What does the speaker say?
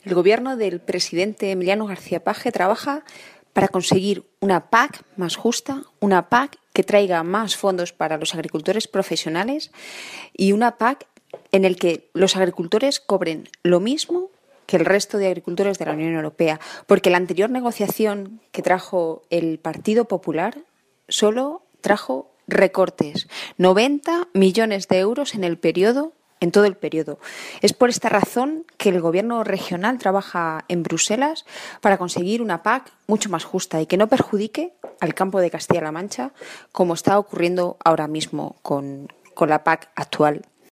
El gobierno del presidente Emiliano García Paje trabaja para conseguir una PAC más justa, una PAC que traiga más fondos para los agricultores profesionales y una PAC en el que los agricultores cobren lo mismo que el resto de agricultores de la Unión Europea, porque la anterior negociación que trajo el Partido Popular solo trajo recortes, 90 millones de euros en todo el periodo. Es por esta razón que el Gobierno regional trabaja en Bruselas para conseguir una PAC mucho más justa y que no perjudique al campo de Castilla-La Mancha, como está ocurriendo ahora mismo con la PAC actual.